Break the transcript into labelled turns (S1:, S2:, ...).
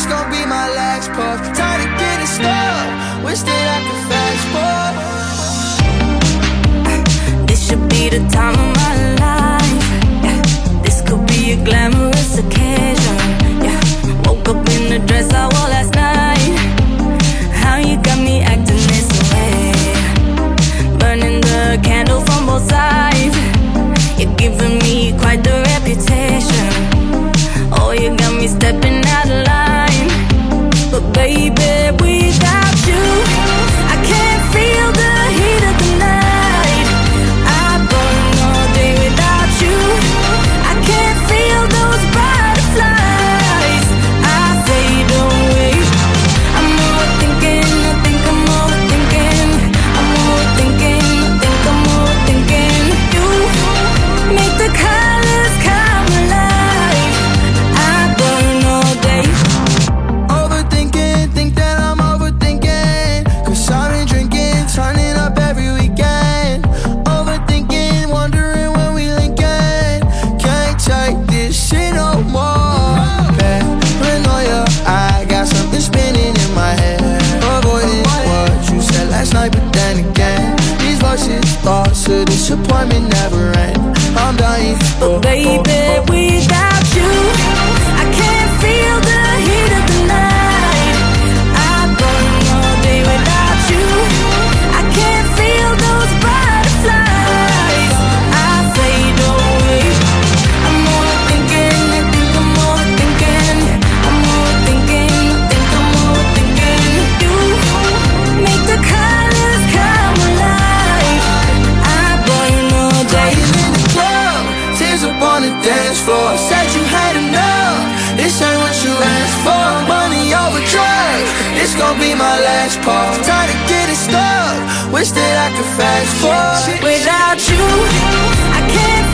S1: gon' be my last puff. Tired of getting stuck, wish that I could fast forward.
S2: This should be the time of my life. Yeah. This could be a glamorous occasion. Yeah. Woke up in the dress I wore last night. How you got me acting this way? Burning the candle from both sides. You're giving me quite the reputation. Oh, you got me stepping out of line. But baby, without you, I can't feel the heat of the night. I burn all day without you. I can't feel those butterflies. I fade away. I'm overthinking, I think I'm overthinking. I'm overthinking, I think I'm overthinking. You make the colors come alive. I burn all day.
S1: Overthinking, think that I'm overthinking. Cause I've been drinking, turning up every weekend. Overthinking, wondering when we linkin'. Can't take this shit no more. Paranoia, I got something spinning in my head. Avoiding what you said last night, but then again, these voices, thoughts of disappointment never end. I'm dying,
S2: But baby, without you, I can't feel the heat of the night. I burn all day without you. I can't feel those butterflies. I fade away. I'm overthinking, I think I'm overthinking. I'm overthinking, I think I'm overthinking. You make the colors come alive. I burn all day.
S1: in the club, tears up on the dance floor. Said you had enough, this ain't what you asked for. Money over drugs, this gon' be my last part. Tired of getting stuck, wish that I could fast forward.
S2: Without you, I can't